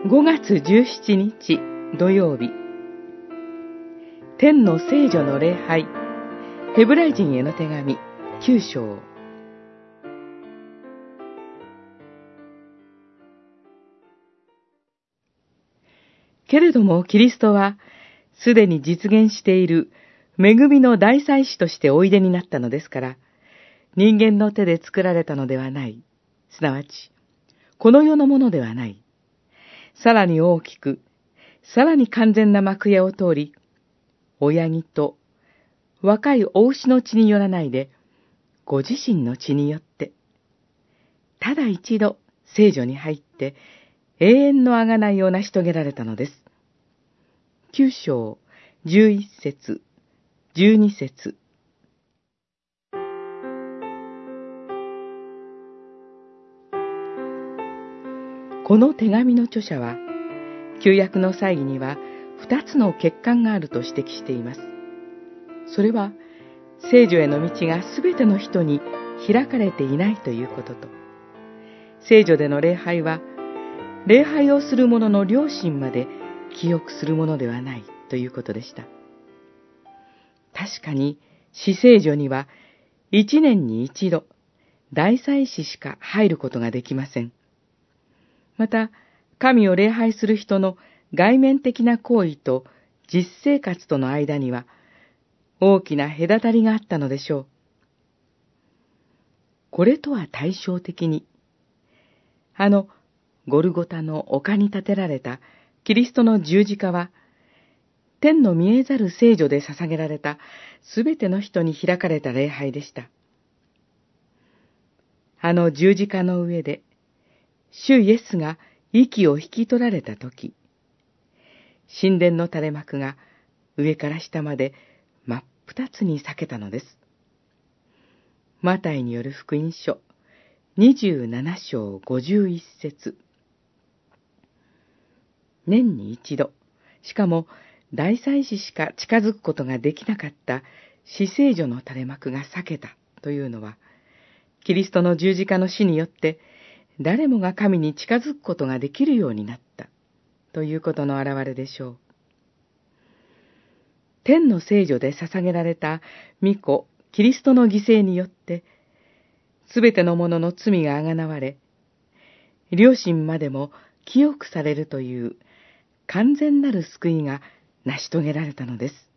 5月17日土曜日、天の聖女の礼拝、ヘブライ人への手紙9章。けれどもキリストはすでに実現している恵みの大祭司としておいでになったのですから、人間の手で作られたのではない、すなわちこの世のものではない、さらに大きく、さらに完全な幕屋を通り、親木と若いお牛の血によらないで、ご自身の血によって、ただ一度聖女に入って永遠の贖いを成し遂げられたのです。9章11節12節。この手紙の著者は、旧約の祭儀には2つの欠陥があると指摘しています。それは、聖女への道がすべての人に開かれていないということと、聖女での礼拝は、礼拝をする者の良心まで記憶するものではないということでした。確かに、至聖女には1年に一度、大祭司しか入ることができません。また、神を礼拝する人の外面的な行為と実生活との間には、大きな隔たりがあったのでしょう。これとは対照的に、ゴルゴタの丘に建てられたキリストの十字架は、天の見えざる聖女で捧げられたすべての人に開かれた礼拝でした。十字架の上で、主イエスが息を引き取られたとき、神殿の垂れ幕が上から下まで真っ二つに裂けたのです。マタイによる福音書27章51節。年に一度、しかも大祭司しか近づくことができなかった至聖女の垂れ幕が裂けたというのは、キリストの十字架の死によって誰もが神に近づくことができるようになったということの表れでしょう。天の聖女で捧げられた御子キリストの犠牲によって、すべての者の罪があがなわれ、良心までも清くされるという完全なる救いが成し遂げられたのです。